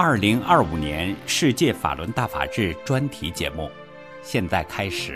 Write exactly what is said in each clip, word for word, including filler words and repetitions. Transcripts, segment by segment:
二零二五年世界法轮大法日专题节目，现在开始。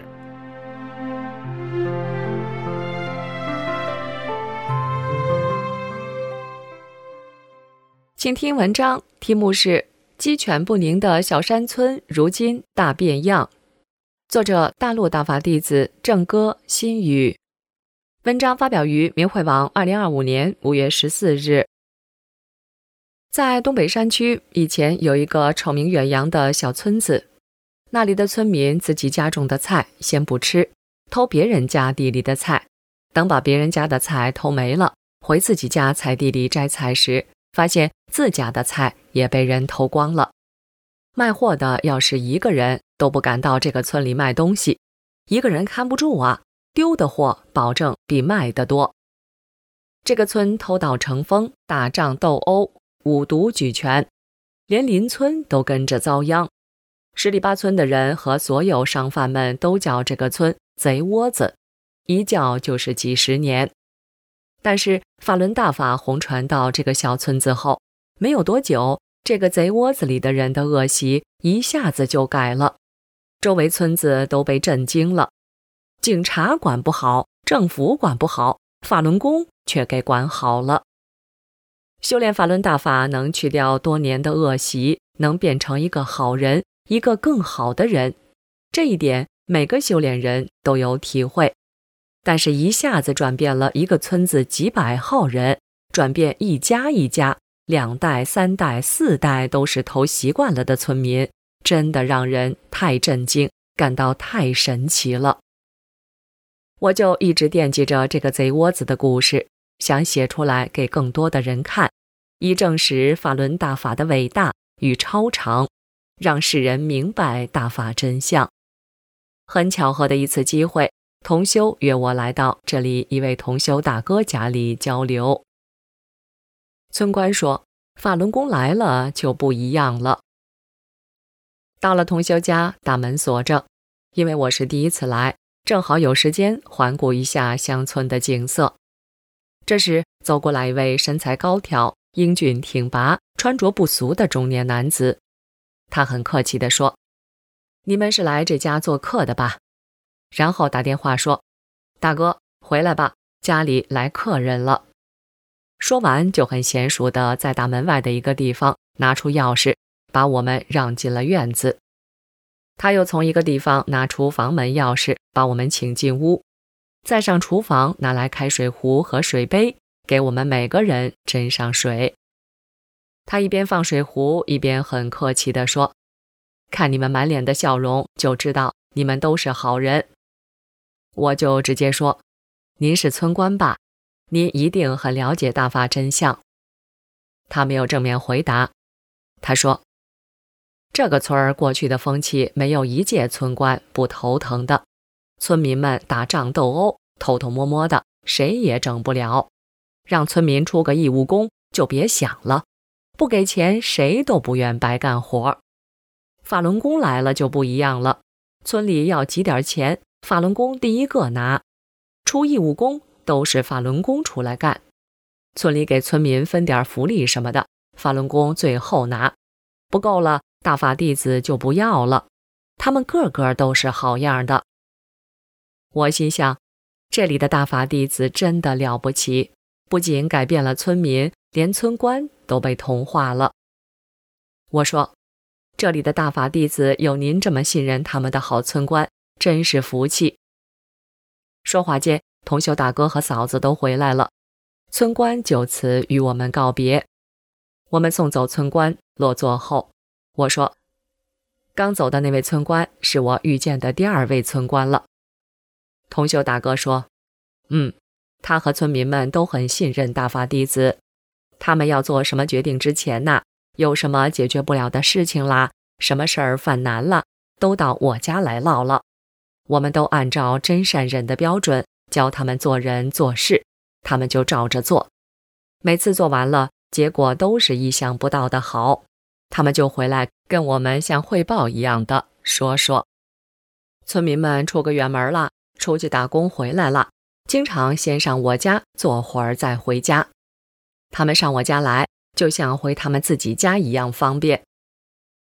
请听文章，题目是《鸡犬不宁的小山村如今大变样》，作者大陆大法弟子郑歌、新宇。文章发表于明慧网二零二五年五月十四日。在东北山区，以前有一个臭名远扬的小村子，那里的村民自己家种的菜先不吃，偷别人家地里的菜，等把别人家的菜偷没了，回自己家菜地里摘菜时，发现自家的菜也被人偷光了。卖货的要是一个人都不敢到这个村里卖东西，一个人看不住啊，丢的货保证比卖的多。这个村偷盗成风，打仗斗殴，五毒俱全，连邻村都跟着遭殃。十里八村的人和所有商贩们都叫这个村贼窝子，一叫就是几十年。但是法轮大法红传到这个小村子后，没有多久，这个贼窝子里的人的恶习一下子就改了，周围村子都被震惊了。警察管不好，政府管不好，法轮功却给管好了。修炼法轮大法能去掉多年的恶习，能变成一个好人，一个更好的人，这一点每个修炼人都有体会。但是一下子转变了一个村子几百号人，转变一家一家，两代三代四代都是偷习惯了的村民，真的让人太震惊，感到太神奇了。我就一直惦记着这个贼窝子的故事，想写出来给更多的人看，以证实法轮大法的伟大与超常，让世人明白大法真相。很巧合的一次机会，同修约我来到这里一位同修大哥家里交流。村官说，法轮功来了就不一样了。到了同修家，大门锁着，因为我是第一次来，正好有时间环顾一下乡村的景色。这时走过来一位身材高挑、英俊挺拔、穿着不俗的中年男子，他很客气地说，你们是来这家做客的吧？然后打电话说，大哥回来吧，家里来客人了。说完就很娴熟地在大门外的一个地方拿出钥匙，把我们让进了院子。他又从一个地方拿出房门钥匙，把我们请进屋，再上厨房拿来开水壶和水杯，给我们每个人斟上水。他一边放水壶，一边很客气地说，看你们满脸的笑容，就知道你们都是好人。我就直接说，您是村官吧？您一定很了解大法真相。他没有正面回答，他说，这个村儿过去的风气没有一届村官不头疼的，村民们打仗斗殴，偷偷摸摸的，谁也整不了。让村民出个义务工就别想了，不给钱谁都不愿白干活。法轮功来了就不一样了，村里要挤点钱，法轮功第一个拿，出义务工都是法轮功出来干，村里给村民分点福利什么的，法轮功最后拿，不够了大法弟子就不要了，他们个个都是好样的。我心想，这里的大法弟子真的了不起，不仅改变了村民，连村官都被同化了。我说，这里的大法弟子有您这么信任他们的好村官，真是福气。说话间，同修大哥和嫂子都回来了，村官就此与我们告别。我们送走村官，落座后，我说，刚走的那位村官是我遇见的第二位村官了。同修大哥说，嗯，他和村民们都很信任大法弟子，他们要做什么决定之前呐，有什么解决不了的事情啦，什么事儿犯难了，都到我家来唠唠。我们都按照真善忍的标准教他们做人做事，他们就照着做。每次做完了，结果都是意想不到的好，他们就回来跟我们像汇报一样的说说。村民们出个远门了，出去打工回来了，经常先上我家坐会儿再回家。他们上我家来，就像回他们自己家一样方便，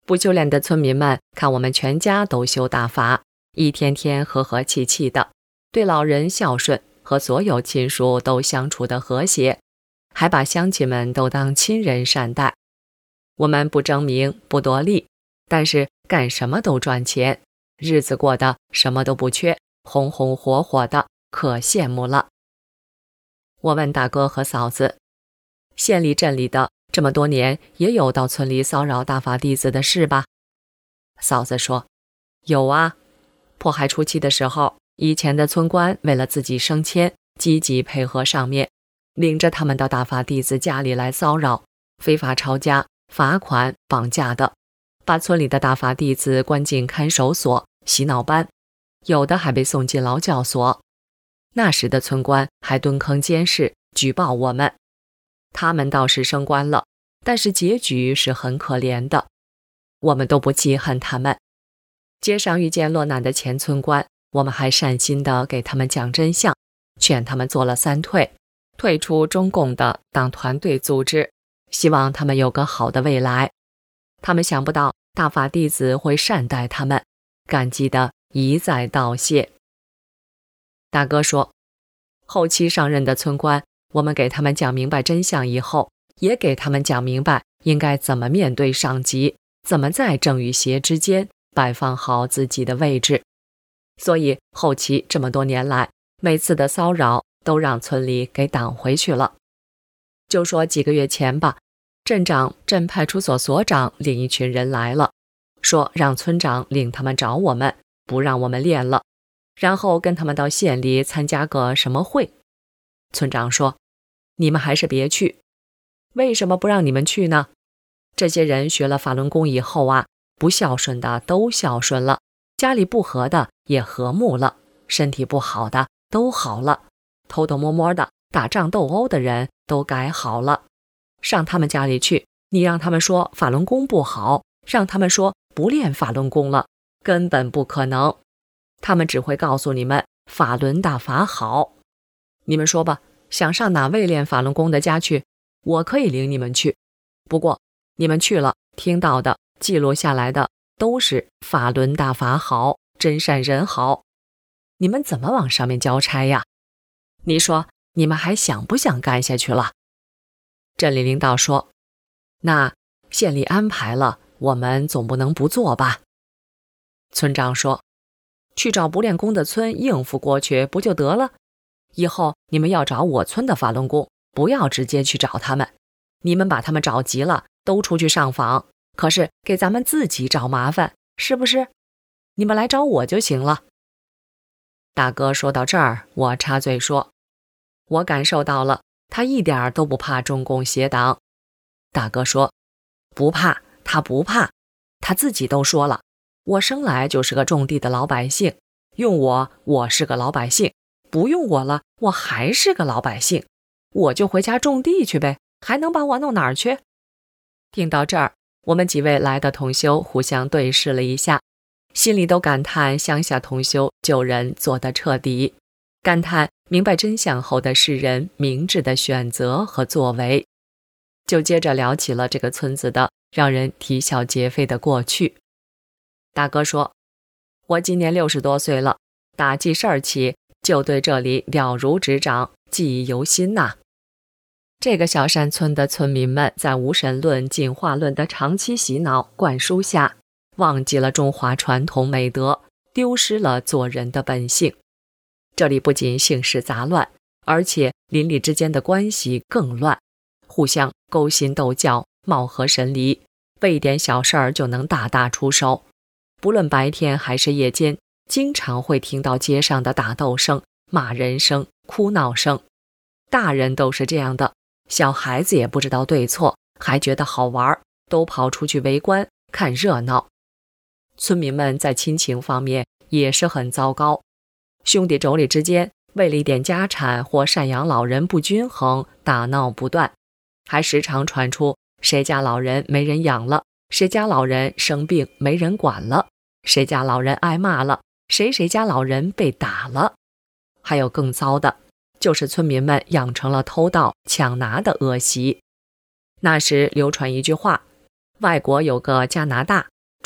不修炼的村民们看我们全家都修大法，一天天和和气气的，对老人孝顺，和所有亲属都相处得和谐，还把乡亲们都当亲人善待。我们不争名，不夺利，但是干什么都赚钱，日子过得什么都不缺，红红火火的，可羡慕了。我问大哥和嫂子，县里镇里的这么多年，也有到村里骚扰大法弟子的事吧？嫂子说，有啊。迫害初期的时候，以前的村官为了自己升迁，积极配合上面，领着他们到大法弟子家里来骚扰，非法抄家、罚款、绑架的，把村里的大法弟子关进看守所、洗脑班，有的还被送进劳教所。那时的村官还蹲坑监视，举报我们。他们倒是升官了，但是结局是很可怜的。我们都不记恨他们。街上遇见落难的前村官，我们还善心地给他们讲真相，劝他们做了三退，退出中共的党团队组织，希望他们有个好的未来。他们想不到大法弟子会善待他们，感激地一再道谢。大哥说，后期上任的村官，我们给他们讲明白真相以后，也给他们讲明白应该怎么面对上级，怎么在正与邪之间摆放好自己的位置。所以后期这么多年来，每次的骚扰都让村里给挡回去了。就说几个月前吧，镇长、镇派出所所长领一群人来了，说让村长领他们找我们，不让我们练了，然后跟他们到县里参加个什么会。村长说，你们还是别去。为什么不让你们去呢？这些人学了法轮功以后啊，不孝顺的都孝顺了，家里不和的也和睦了，身体不好的都好了，偷偷摸摸的打仗斗殴的人都改好了。上他们家里去，你让他们说法轮功不好，让他们说不练法轮功了，根本不可能。他们只会告诉你们法轮大法好。你们说吧，想上哪位练法轮功的家去，我可以领你们去。不过你们去了，听到的记录下来的都是法轮大法好，真善人好，你们怎么往上面交差呀？你说你们还想不想干下去了？镇里领导说，那县里安排了，我们总不能不做吧？村长说，去找不练功的村应付过去不就得了？以后你们要找我村的法轮功，不要直接去找他们，你们把他们找急了，都出去上访，可是给咱们自己找麻烦，是不是？你们来找我就行了。大哥说到这儿，我插嘴说，我感受到了，他一点都不怕中共邪党。大哥说，不怕，他不怕，他自己都说了，我生来就是个种地的老百姓，用我，我是个老百姓，不用我了，我还是个老百姓，我就回家种地去呗，还能把我弄哪儿去？听到这儿，我们几位来的同修互相对视了一下，心里都感叹乡下同修救人做得彻底，感叹明白真相后的世人明智的选择和作为。就接着聊起了这个村子的让人啼笑皆非的过去。大哥说，我今年六十多岁了，打记事儿起就对这里了如指掌，记忆犹新呐。这个小山村的村民们在无神论、进化论的长期洗脑灌输下，忘记了中华传统美德，丢失了做人的本性。这里不仅姓氏杂乱，而且邻里之间的关系更乱，互相勾心斗角，貌合神离，为一点小事儿就能大打出手。不论白天还是夜间，经常会听到街上的打斗声、骂人声、哭闹声。大人都是这样的，小孩子也不知道对错，还觉得好玩，都跑出去围观看热闹。村民们在亲情方面也是很糟糕，兄弟妯娌之间为了一点家产或赡养老人不均衡，打闹不断，还时常传出谁家老人没人养了，谁家老人生病没人管了，谁家老人挨骂了，谁谁家老人被打了。还有更糟的，就是村民们养成了偷盗抢拿的恶习。那时流传一句话，外国有个加拿大，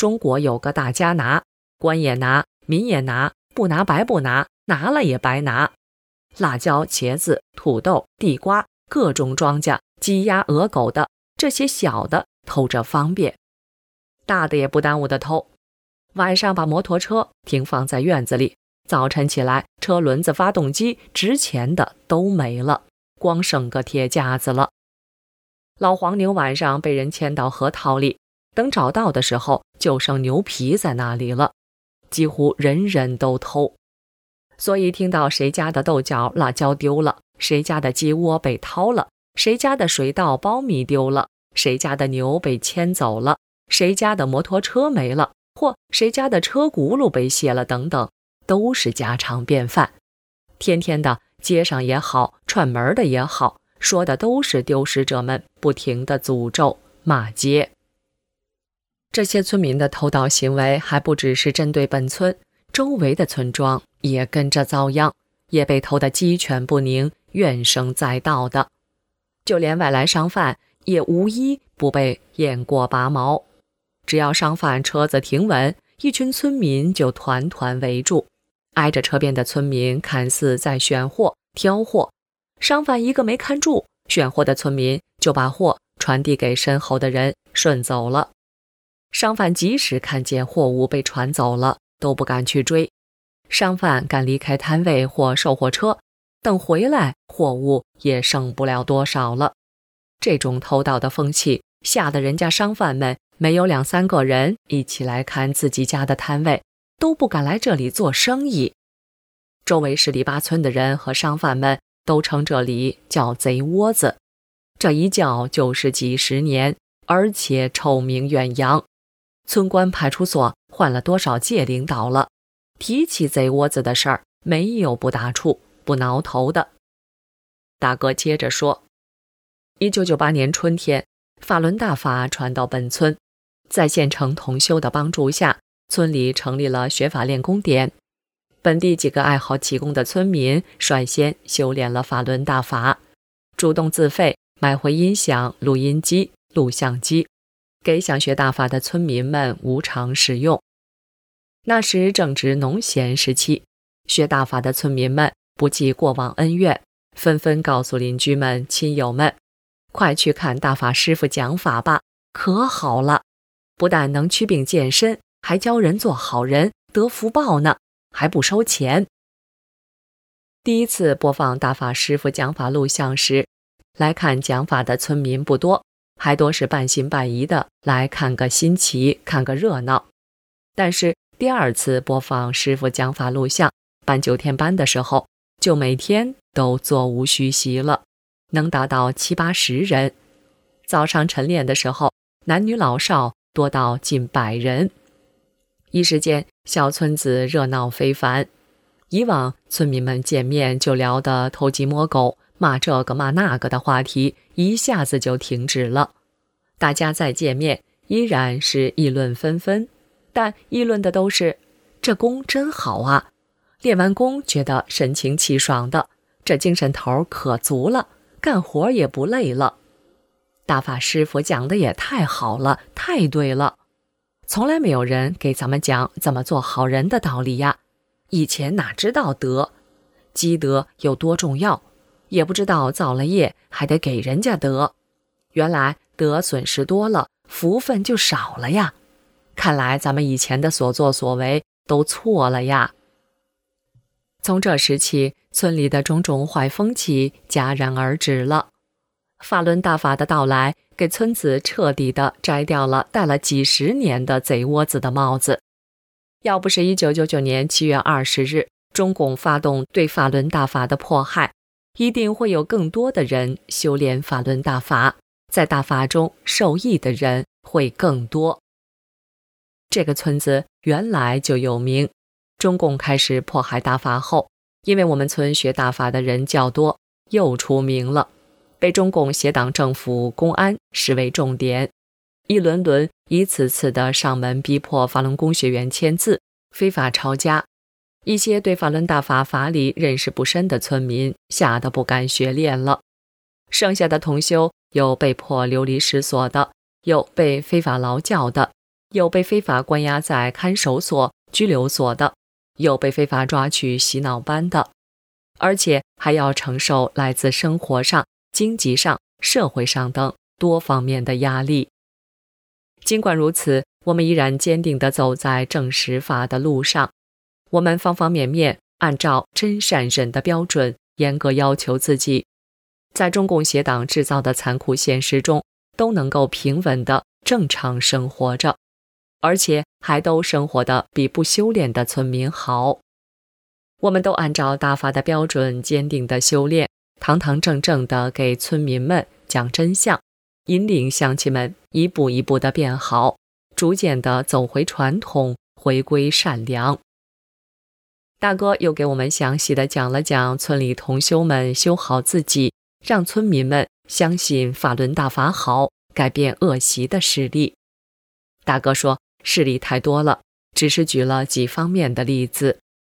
中国有个大家拿，官也拿，民也拿，不拿白不拿，拿了也白拿。辣椒、茄子、土豆、地瓜，各种庄稼，鸡鸭鹅狗的，这些小的偷着方便，大的也不耽误的偷。晚上把摩托车停放在院子里，早晨起来，车轮子、发动机值钱的都没了，光剩个铁架子了。老黄牛晚上被人牵到河套里，等找到的时候，就剩牛皮在那里了。几乎人人都偷，所以听到谁家的豆角、辣椒丢了，谁家的鸡窝被掏了，谁家的水稻、苞米丢了，谁家的牛被牵走了，谁家的摩托车没了，或谁家的车轱辘被卸了等等，都是家常便饭。天天的街上也好，串门的也好，说的都是丢失者们不停的诅咒骂街。这些村民的偷盗行为还不只是针对本村，周围的村庄也跟着遭殃，也被偷得鸡犬不宁，怨声载道的。就连外来商贩也无一不被验过拔毛。只要商贩车子停稳，一群村民就团团围住，挨着车边的村民看似在选货挑货，商贩一个没看住，选货的村民就把货传递给身后的人，顺走了。商贩即使看见货物被传走了，都不敢去追。商贩敢离开摊位或售货车，等回来，货物也剩不了多少了。这种偷盗的风气，吓得人家商贩们没有两三个人一起来看自己家的摊位，都不敢来这里做生意。周围十里八村的人和商贩们都称这里叫贼窝子，这一叫就是几十年，而且臭名远扬。村官派出所换了多少届领导了，提起贼窝子的事儿，没有不打怵不挠头的。大哥接着说，一九九八年春天，法轮大法传到本村，在县城同修的帮助下，村里成立了学法练功点。本地几个爱好气功的村民率先修炼了法轮大法，主动自费买回音响、录音机、录像机，给想学大法的村民们无偿使用。那时正值农闲时期，学大法的村民们不计过往恩怨，纷纷告诉邻居们、亲友们，快去看大法师父讲法吧，可好了，不但能祛病健身，还教人做好人，得福报呢，还不收钱。第一次播放大法师父讲法录像时，来看讲法的村民不多，还多是半信半疑的来看个新奇，看个热闹。但是第二次播放师父讲法录像，办九天班的时候，就每天都座无虚席了，能达到七八十人。早上晨练的时候，男女老少多到近百人，一时间小村子热闹非凡。以往村民们见面就聊得偷鸡摸狗，骂这个骂那个的话题一下子就停止了。大家再见面依然是议论纷纷，但议论的都是这功真好啊，练完功觉得神清气爽的，这精神头可足了，干活也不累了。大法师父讲的也太好了，太对了，从来没有人给咱们讲怎么做好人的道理呀。以前哪知道德，积德有多重要，也不知道造了业还得给人家德。原来德损失多了，福分就少了呀。看来咱们以前的所作所为都错了呀。从这时起，村里的种种坏风气戛然而止了。法轮大法的到来，给村子彻底的摘掉了戴了几十年的贼窝子的帽子。要不是一九九九年七月二十日，中共发动对法轮大法的迫害，一定会有更多的人修炼法轮大法，在大法中受益的人会更多。这个村子原来就有名，中共开始迫害大法后，因为我们村学大法的人较多，又出名了，被中共协党政府公安视为重点，一轮轮一次次的上门逼迫法轮功学员签字，非法抄家。一些对法轮大法法理认识不深的村民吓得不敢学练了，剩下的同修有被迫流离失所的，有被非法劳教的， 有被非法关押在看守所、拘留所的，有被非法抓去洗脑班的，而且还要承受来自生活上、经济上、社会上等多方面的压力。尽管如此，我们依然坚定地走在正实法的路上，我们方方面面按照真善忍的标准严格要求自己，在中共邪党制造的残酷现实中都能够平稳地正常生活着，而且还都生活得比不修炼的村民好。我们都按照大法的标准坚定地修炼，堂堂正正地给村民们讲真相，引领乡亲们一步一步地变好，逐渐地走回传统，回归善良。大哥又给我们详细地讲了讲村里同修们修好自己，让村民们相信法轮大法好，改变恶习的事例。大哥说事例太多了，只是举了几方面的例子。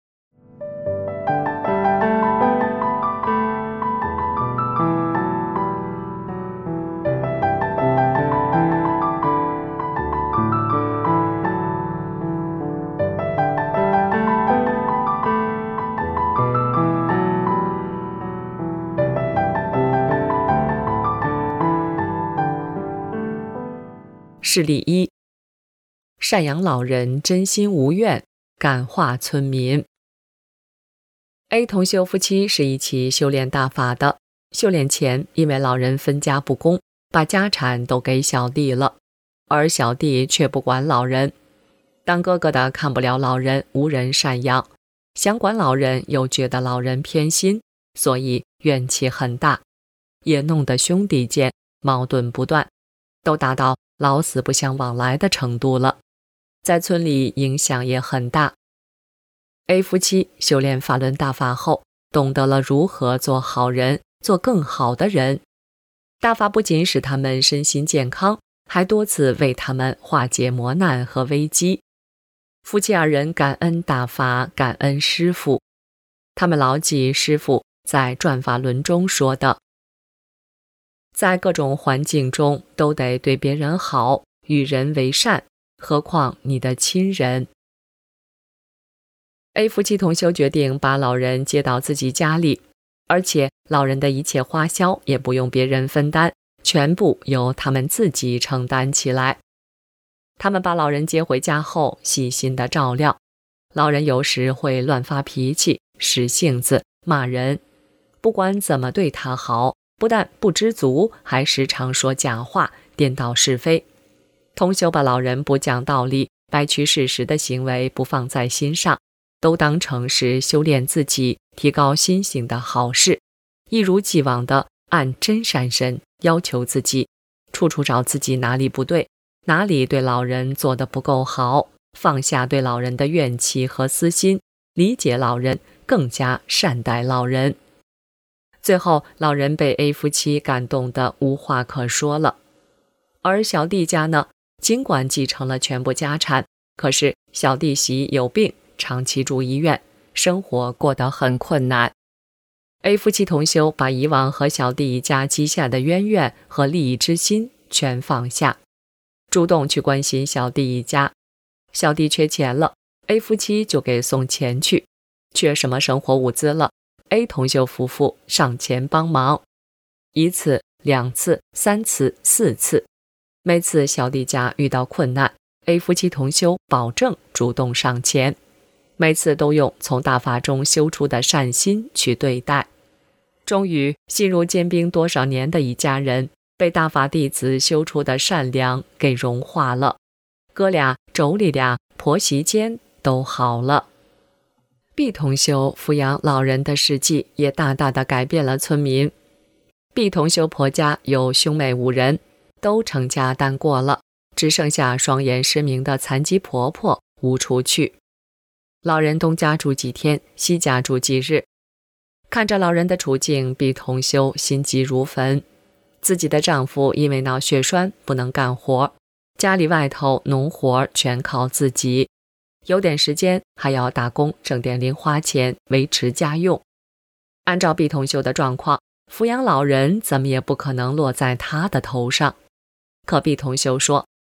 事例一，赡养老人真心无怨，感化村民。A 同修夫妻是一起修炼大法的，修炼前因为老人分家不公，把家产都给小弟了，而小弟却不管老人。当哥哥的看不了老人无人赡养，想管老人又觉得老人偏心，所以怨气很大，也弄得兄弟间矛盾不断，都达到老死不相往来的程度了，在村里影响也很大。A 夫妻修炼法轮大法后，懂得了如何做好人，做更好的人。大法不仅使他们身心健康，还多次为他们化解磨难和危机。夫妻二人感恩大法，感恩师父。他们牢记师父在转法轮中说的，在各种环境中都得对别人好，与人为善，何况你的亲人。A 夫妻同修决定把老人接到自己家里，而且老人的一切花销也不用别人分担，全部由他们自己承担起来。他们把老人接回家后，细心地照料。老人有时会乱发脾气，使性子，骂人，不管怎么对他好，不但不知足，还时常说假话，颠倒是非。同修把老人不讲道理、歪曲事实的行为不放在心上，都当成是修炼自己、提高心性的好事，一如既往地按真善忍要求自己，处处找自己哪里不对，哪里对老人做得不够好，放下对老人的怨气和私心，理解老人，更加善待老人。最后，老人被 A 夫妻感动得无话可说了。而小弟家呢，尽管继承了全部家产，可是小弟媳有病，长期住医院，生活过得很困难。A 夫妻同修把以往和小弟一家积下的冤怨和利益之心全放下，主动去关心小弟一家。小弟缺钱了， A 夫妻就给送钱去，缺什么生活物资了， A 同修夫妇上前帮忙，一次、两次、三次、四次，每次小弟家遇到困难， A 夫妻同修保证主动上前，每次都用从大法中修出的善心去对待。终于，心如坚冰多少年的一家人，被大法弟子修出的善良给融化了，哥俩、妯娌俩、婆媳间都好了。B 同修抚养老人的事迹也大大的改变了村民。B 同修婆家有兄妹五人，都成家单过了，只剩下双眼失明的残疾婆婆无处去。老人东家住几天，西家住几日，看着老人的处境， B 同修心急如焚。自己的丈夫因为脑血栓不能干活，家里外头农活全靠自己，有点时间还要打工挣点零花钱维持家用。按照 B 同修的状况，抚养老人怎么也不可能落在他的头上。可 B 同修说，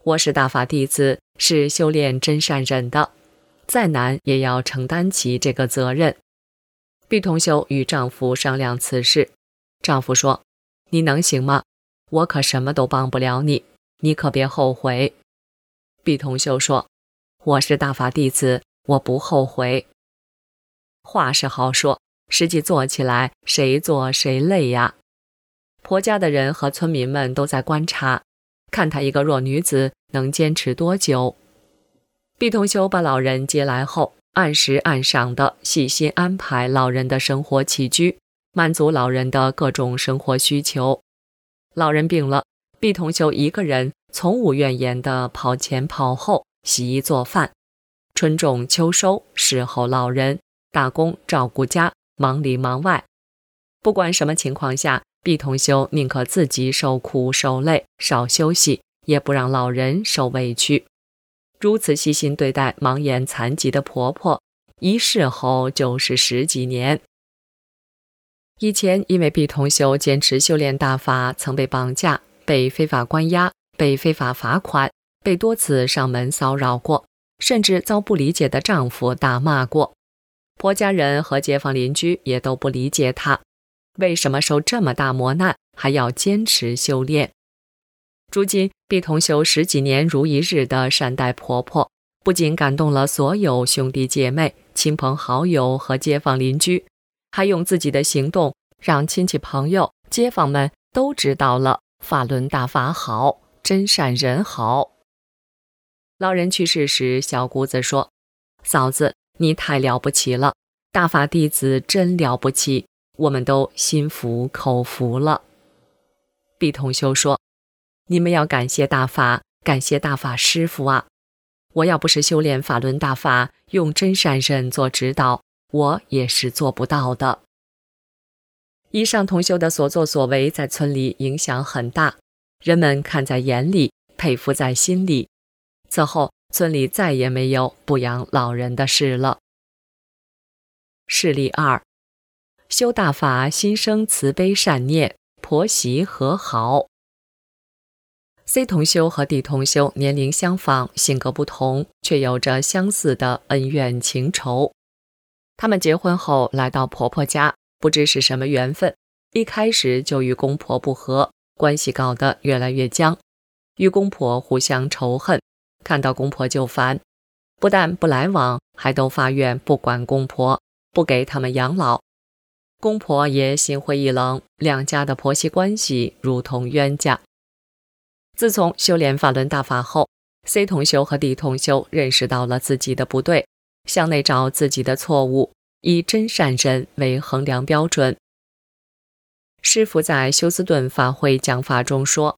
我是大法弟子，是修炼真善忍的，再难也要承担起这个责任。毕同修与丈夫商量此事，丈夫说：你能行吗？我可什么都帮不了你，你可别后悔。毕同修说：我是大法弟子，我不后悔。话是好说，实际做起来谁做谁累呀。婆家的人和村民们都在观察，看她一个弱女子能坚持多久。毕同修把老人接来后，按时按赏地细心安排老人的生活起居，满足老人的各种生活需求。老人病了，毕同修一个人从无怨言地跑前跑后，洗衣做饭，春种秋收，侍候老人，打工照顾家，忙里忙外。不管什么情况下，毕同修宁可自己受苦受累，少休息，也不让老人受委屈。如此细心对待盲眼残疾的婆婆，一侍候就是十几年。以前因为毕同修坚持修炼大法，曾被绑架，被非法关押，被非法罚款，被多次上门骚扰过，甚至遭不理解的丈夫打骂过。婆家人和街坊邻居也都不理解她，为什么受这么大磨难还要坚持修炼？如今毕同修十几年如一日的善待婆婆，不仅感动了所有兄弟姐妹、亲朋好友和街坊邻居，还用自己的行动让亲戚朋友、街坊们都知道了法轮大法好，真善人好。老人去世时，小姑子说：嫂子，你太了不起了，大法弟子真了不起，我们都心服口服了。毕同修说：你们要感谢大法，感谢大法师父啊！我要不是修炼法轮大法，用真善忍做指导，我也是做不到的。以上同修的所作所为在村里影响很大，人们看在眼里，佩服在心里。此后村里再也没有不养老人的事了。事例二，修大法心生慈悲善念，婆媳和好。C 同修和 D 同修年龄相仿，性格不同，却有着相似的恩怨情仇。他们结婚后来到婆婆家，不知是什么缘分，一开始就与公婆不和，关系搞得越来越僵，与公婆互相仇恨，看到公婆就烦，不但不来往，还都发愿不管公婆，不给他们养老。公婆也心灰意冷，两家的婆媳关系如同冤家。自从修炼法轮大法后， C 同修和 D 同修认识到了自己的不对，向内找自己的错误，以真善忍为衡量标准。师父在休斯顿法会讲法中说：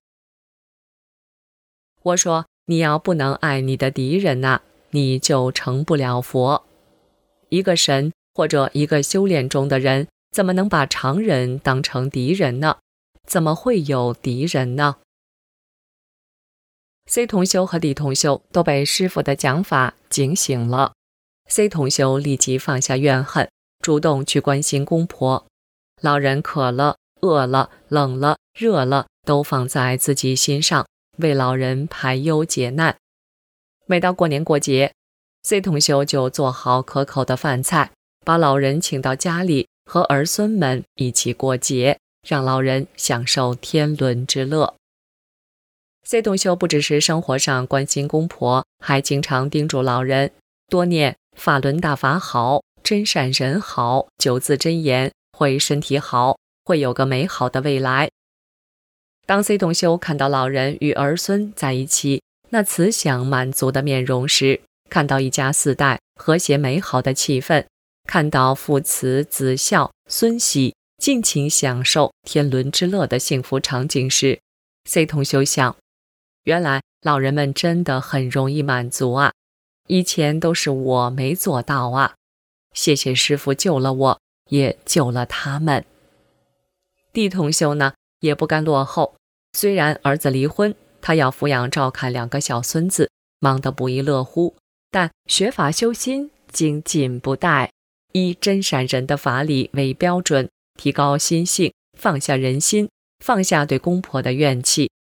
我说你要不能爱你的敌人啊，你就成不了佛。一个神或者一个修炼中的人，怎么能把常人当成敌人呢？怎么会有敌人呢？ C 同修和 D 同修都被师父的讲法警醒了。 C 同修立即放下怨恨，主动去关心公婆。老人渴了、饿了、冷了、热了，都放在自己心上，为老人排忧解难。每到过年过节， C 同修就做好可口的饭菜，把老人请到家里，和儿孙们一起过节，让老人享受天伦之乐。C 同修不只是生活上关心公婆，还经常叮嘱老人多念法轮大法好，真善人好九字真言，会身体好，会有个美好的未来。当 C 同修看到老人与儿孙在一起，那慈祥满足的面容时，看到一家四代和谐美好的气氛，看到父慈子孝孙喜尽情享受天伦之乐的幸福场景时， C 同修想，原来老人们真的很容易满足啊，以前都是我没做到啊，谢谢师父救了我，也救了他们。 D 同修呢，也不甘落后，虽然儿子离婚，他要抚养照看两个小孙子，忙得不亦乐乎，但学法修心，精进不怠，以真善忍的法理为标准，提高心性，放下人心，放下对公婆的怨气。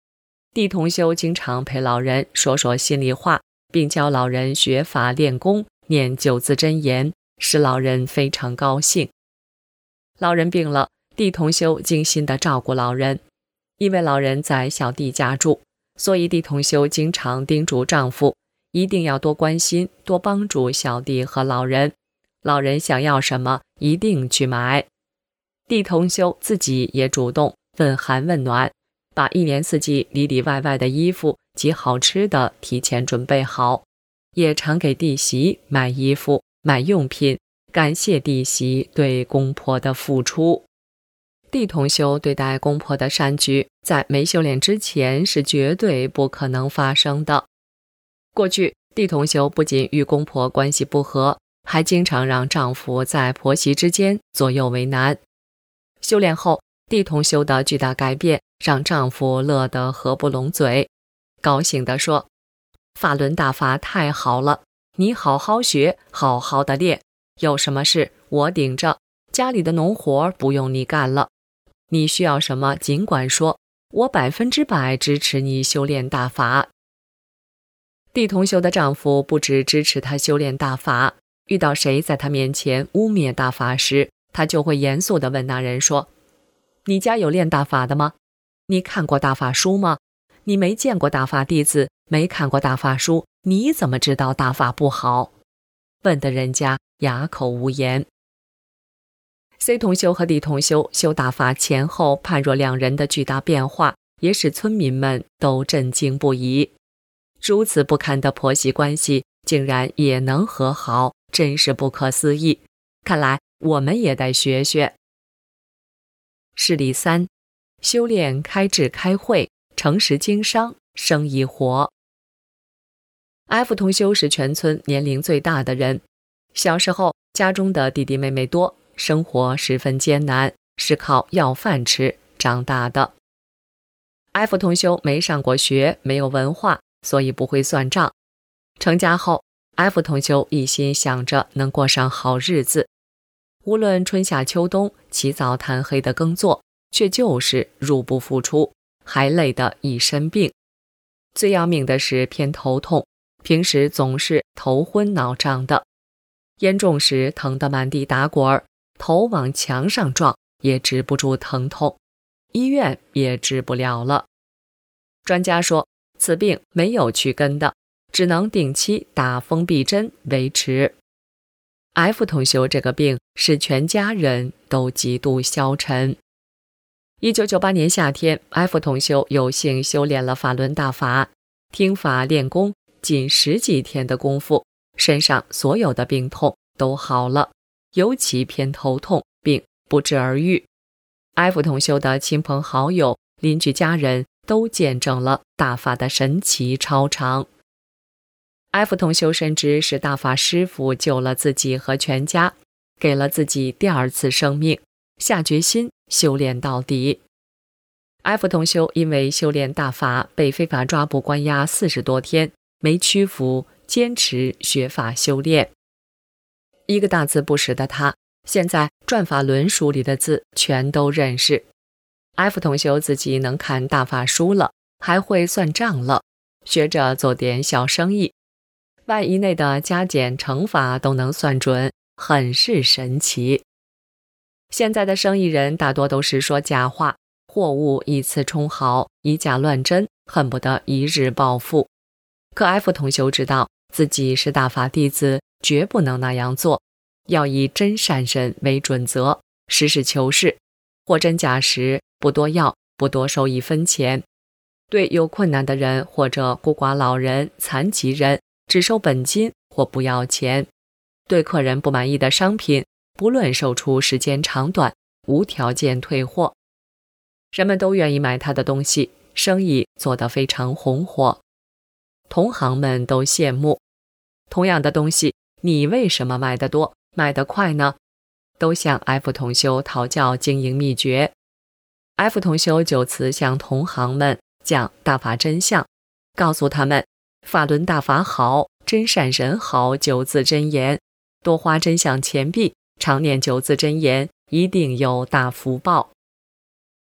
地同修经常陪老人说说心里话，并教老人学法练功，念九字真言，使老人非常高兴。老人病了，地同修精心地照顾老人。因为老人在小弟家住，所以地同修经常叮嘱丈夫一定要多关心多帮助小弟和老人，老人想要什么一定去买。地同修自己也主动问寒问暖，把一年四季里里外外的衣服及好吃的提前准备好，也常给弟媳买衣服买用品，感谢弟媳对公婆的付出。地同修对待公婆的善举，在没修炼之前是绝对不可能发生的。过去地同修不仅与公婆关系不和，还经常让丈夫在婆媳之间左右为难。修炼后，地同修的巨大改变让丈夫乐得合不拢嘴，高兴地说：法轮大法太好了，你好好学，好好的练，有什么事我顶着，家里的农活不用你干了，你需要什么尽管说，我百分之百支持你修炼大法。地同修的丈夫不只支持她修炼大法，遇到谁在她面前污蔑大法时，他就会严肃地问那人说：你家有练大法的吗？你看过大法书吗？你没见过大法弟子，没看过大法书，你怎么知道大法不好？问得人家哑口无言。C 同修和地同修修大法前后判若两人的巨大变化，也使村民们都震惊不已。如此不堪的婆媳关系竟然也能和好，真是不可思议。看来我们也得学学。事例三，修炼开智开慧，诚实经商，生意活。F 同修是全村年龄最大的人，小时候家中的弟弟妹妹多，生活十分艰难，是靠要饭吃长大的。F 同修没上过学，没有文化，所以不会算账。成家后， F 同修一心想着能过上好日子，无论春夏秋冬，起早贪黑的耕作，却就是入不敷出，还累得一身病。最要命的是偏头痛，平时总是头昏脑胀的，严重时疼得满地打滚，头往墙上撞也止不住疼痛，医院也治不了了。专家说此病没有去根的，只能定期打封闭针维持。F 同修这个病使全家人都极度消沉。一九九八年夏天， F 同修有幸修炼了法轮大法，听法练功，仅十几天的功夫，身上所有的病痛都好了，尤其偏头痛并不治而愈。 F 同修的亲朋好友、邻居家人都见证了大法的神奇超常。F 同修深知是大法师父救了自己和全家，给了自己第二次生命，下决心修炼到底。 F 同修因为修炼大法被非法抓捕关押四十多天，没屈服，坚持学法修炼。一个大字不识的他，现在转法轮书里的字全都认识。 F 同修自己能看大法书了，还会算账了，学着做点小生意，万以内的加减乘法都能算准，很是神奇。现在的生意人大多都是说假话，货物以次充好，以假乱真，恨不得一日暴富。可 F 同修知道自己是大法弟子，绝不能那样做，要以真善忍为准则，实事求是，货真价实，不多要，不多收一分钱。对有困难的人或者孤寡老人、残疾人，只收本金或不要钱。对客人不满意的商品，不论售出时间长短，无条件退货。人们都愿意买他的东西，生意做得非常红火。同行们都羡慕，同样的东西，你为什么卖得多，卖得快呢？都向 F 同修讨教经营秘诀。 F 同修就此向同行们讲大法真相，告诉他们法轮大法好，真善人好九字真言，多花真相钱币，常念九字真言，一定有大福报。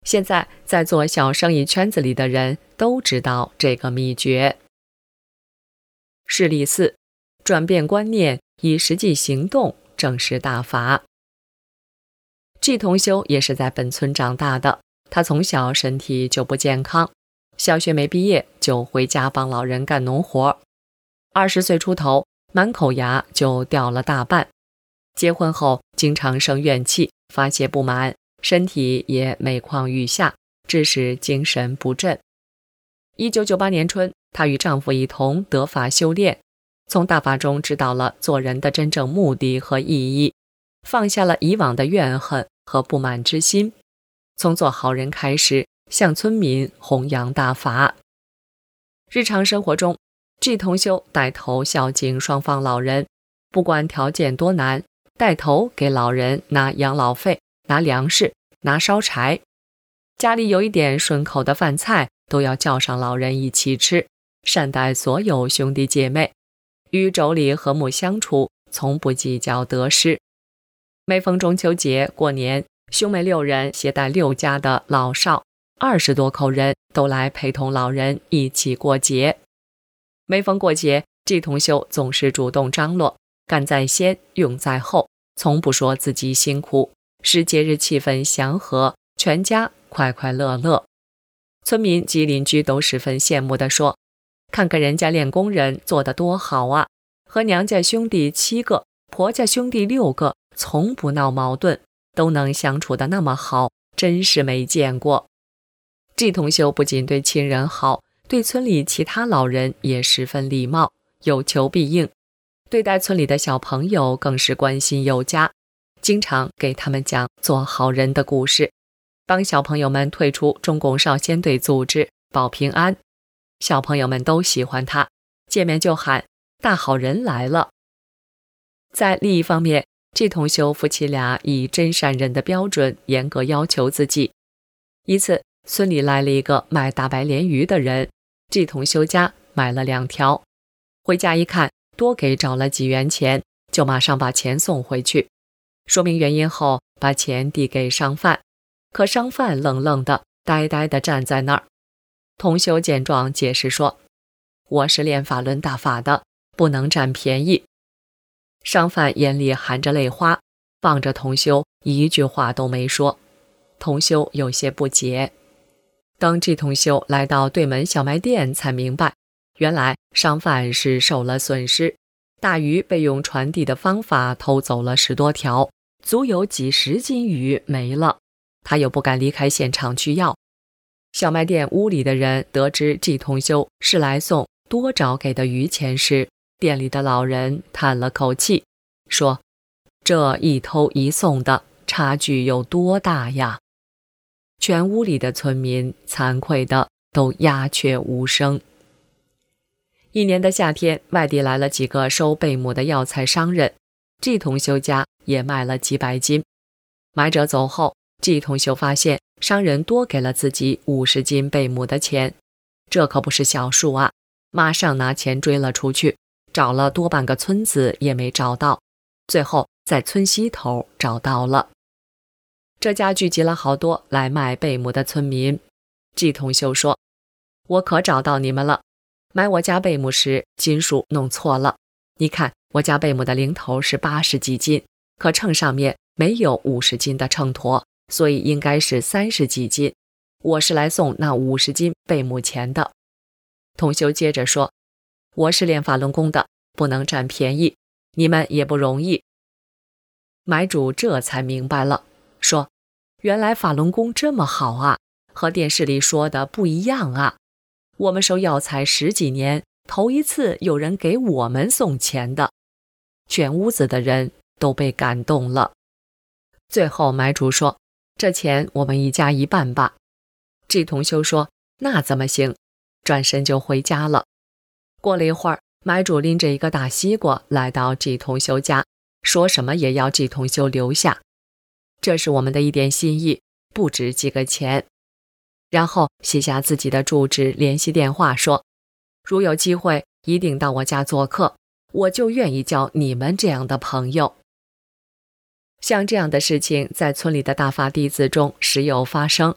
现在在做小生意圈子里的人都知道这个秘诀。事例四，转变观念，以实际行动正视大法。季同修也是在本村长大的，他从小身体就不健康，小学没毕业就回家帮老人干农活，二十岁出头，满口牙就掉了大半。结婚后经常生怨气，发泄不满，身体也每况愈下，致使精神不振。一九九八年春，她与丈夫一同得法修炼，从大法中知道了做人的真正目的和意义，放下了以往的怨恨和不满之心，从做好人开始，向村民弘扬大法。日常生活中，季同修带头孝敬双方老人，不管条件多难，带头给老人拿养老费，拿粮食，拿烧柴。家里有一点顺口的饭菜，都要叫上老人一起吃，善待所有兄弟姐妹，与妯娌和睦相处，从不计较得失。每逢中秋节、过年，兄妹六人携带六家的老少二十多口人都来陪同老人一起过节。每逢过节，季同修总是主动张罗，干在先，用在后，从不说自己辛苦，使节日气氛祥和，全家快快乐乐。村民及邻居都十分羡慕地说，看看人家练工人做得多好啊，和娘家兄弟七个，婆家兄弟六个，从不闹矛盾，都能相处得那么好，真是没见过。季同修不仅对亲人好，对村里其他老人也十分礼貌，有求必应，对待村里的小朋友更是关心有加，经常给他们讲做好人的故事，帮小朋友们退出中共少先队组织，保平安。小朋友们都喜欢他，见面就喊大好人来了。在利益方面，季同修夫妻俩以真善人的标准严格要求自己。一次，村里来了一个卖大白鲢鱼的人，季同修家买了两条，回家一看，多给找了几元钱，就马上把钱送回去。说明原因后，把钱递给商贩，可商贩愣愣的，呆呆地站在那儿。同修见状解释说，我是练法轮大法的，不能占便宜。商贩眼里含着泪花，望着同修，一句话都没说。同修有些不解。等季同修来到对门小卖店，才明白，原来商贩是受了损失，大鱼被用传递的方法偷走了十多条，足有几十斤鱼没了，他又不敢离开现场去要。小卖店屋里的人得知季同修是来送多找给的鱼钱时，店里的老人叹了口气，说，这一偷一送的差距有多大呀？全屋里的村民惭愧的都鸦雀无声。一年的夏天，外地来了几个收贝母的药材商人，季同修家也卖了几百斤。买者走后，季同修发现商人多给了自己五十斤贝母的钱，这可不是小数啊！马上拿钱追了出去，找了多半个村子也没找到，最后在村西头找到了。这家聚集了好多来卖贝母的村民。季同修说，我可找到你们了，买我家贝母时斤数弄错了，你看我家贝母的零头是八十几斤，可秤上面没有五十斤的秤砣，所以应该是三十几斤，我是来送那五十斤贝母钱的。同修接着说，我是练法轮功的，不能占便宜，你们也不容易。买主这才明白了，说，原来法轮功这么好啊，和电视里说的不一样啊。我们收药材十几年，头一次有人给我们送钱的。全屋子的人都被感动了。最后买主说，这钱我们一家一半吧。季同修说，那怎么行，转身就回家了。过了一会儿，买主拎着一个大西瓜来到季同修家，说什么也要季同修留下。这是我们的一点心意，不值几个钱。然后写下自己的住址、联系电话，说，如有机会一定到我家做客，我就愿意交你们这样的朋友。像这样的事情在村里的大法弟子中时有发生，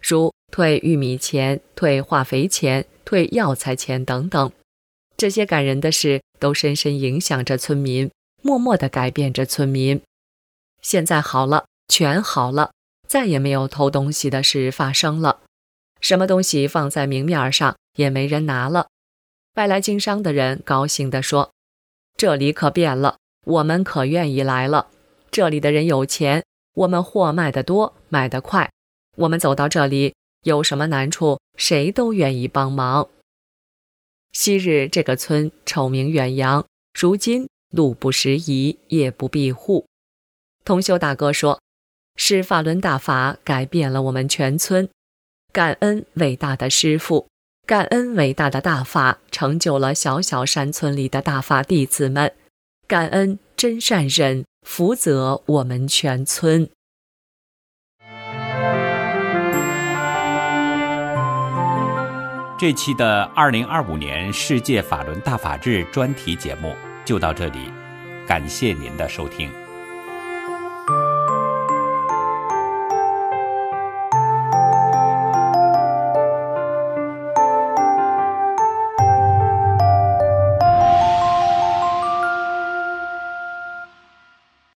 如退玉米钱、退化肥钱、退药材钱等等。这些感人的事都深深影响着村民，默默地改变着村民。现在好了，全好了，再也没有偷东西的事发生了。什么东西放在明面上也没人拿了。外来经商的人高兴地说：这里可变了，我们可愿意来了。这里的人有钱，我们货卖得多，卖得快。我们走到这里，有什么难处，谁都愿意帮忙。昔日这个村臭名远扬，如今路不拾遗，夜不闭户。同修大哥说，是法轮大法改变了我们全村，感恩伟大的师父，感恩伟大的大法成就了小小山村里的大法弟子们，感恩真善忍福泽我们全村。 这期的二零二五年世界法轮大法日专题节目就到这里，感谢您的收听。